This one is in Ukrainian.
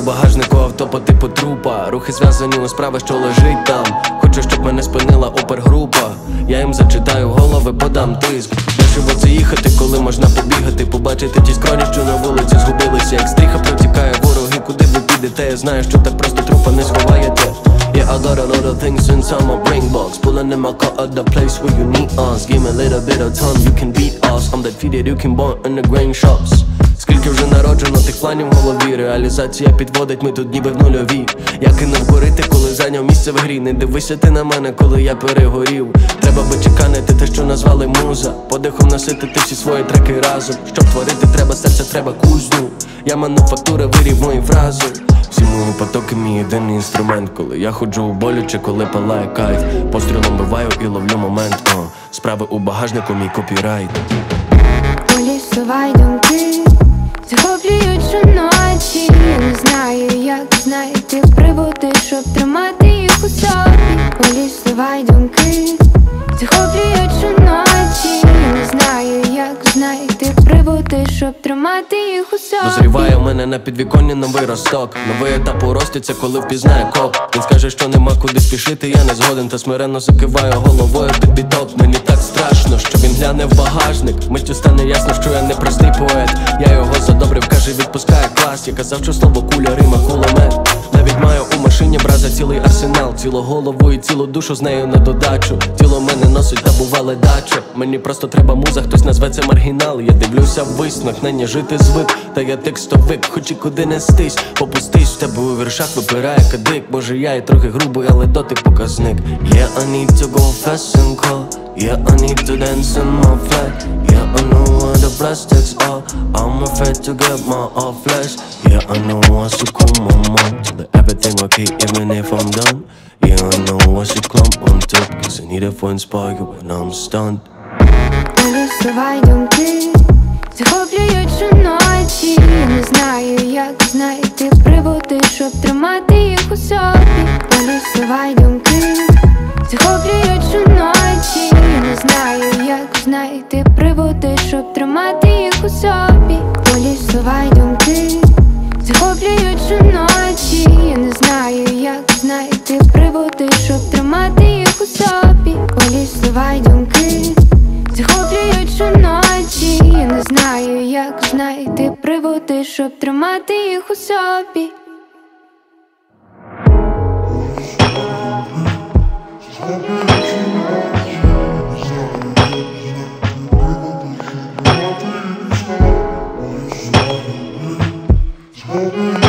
багажнику авто по типу трупа. Рухи зв'язані у справи, що лежить там. Хочу, щоб мене спинила опергрупа. Я їм зачитаю голови, подам тиск. Дешево це їхати, коли можна побігати. Побачити ті скроні, що на вулиці згубилися. Як стріха протікає вороги, куди ви підете? Я знаю, що так просто трупа не сховаєте. Yeah, I got a lot of things inside my brain box. Pulling in my car at the place where you need us. Give me a little bit of time, you can beat us. I'm that feed that you can buy in the grain shops. Скільки вже народжено тих планів в голові. Реалізація підводить, ми тут ніби в нульові. Я кинув курити, коли зайняв місце в грі. Не дивися ти на мене, коли я перегорів. Треба би чеканити те, що назвали муза. Подихом наситити всі свої треки разом. Щоб творити треба серце, треба кузню. Я мануфактура, вирів мої фрази. Всі мої потоки мій єдиний інструмент. Коли я ходжу у болюче, коли палає кайф. Пострілом биваю і ловлю момент. Справи у багажнику, мій копірайт. Полі слова й думки захоплюють щоночі. Я не знаю, як знайти приводи, щоб тримати їх у собі. Полі слова й думки захоплюють щоночі. Я не знаю, як знайти приводи, щоб тримати їх у собі. Дозріває в мене на підвіконні новий росток. Новий етап у рості, це коли впізнає коп. Він скаже, що нема куди спішити, я не згоден. Та смиренно закиваю головою під біток. Мені так страшно, що він гляне в багажник. Миттю стане ясно, що я не простий поет. Я його задобрив, каже, відпускає клас. Я казав, що слово куля, рима, кулемет. Навіть маю у машині браза цілий арсенал. Цілу голову і цілу душу з нею на додачу. Тіло мене носить та бувале дача. Мені просто треба муза, хтось назве це маргінал. Я дивлюся висновок, нині жити звик. Та я текстовик, хоч і куди нестись. Попустись, в тебе у віршах випирає кадик. Може я і трохи грубий, але дотик показник. Yeah, I need to go fast and cold. Yeah, I need to dance in my flat. Yeah, I know what the plastics are. I'm afraid to get my off flesh. Yeah, I know I should call my mom. Tell her everything okay even if I'm done. Yeah, I know I should clump on top. Cause I need it for inspire you when I'm stunned. Полі слова й думки захоплюють щоночі. Я не знаю, як знайти приводи, щоб тримати їх у собі. Полі слова й думки захоплюють щоночі. Я не знаю, як знайти приводи, щоб тримати їх у собі. Полі слова й думки захоплюють щоночі. Я не знаю, як знайти приводи, щоб тримати їх у собі. Полі слова й думки захоплюють щоночі. Я не знаю, як знайти приводи, щоб тримати їх у собі. Oh,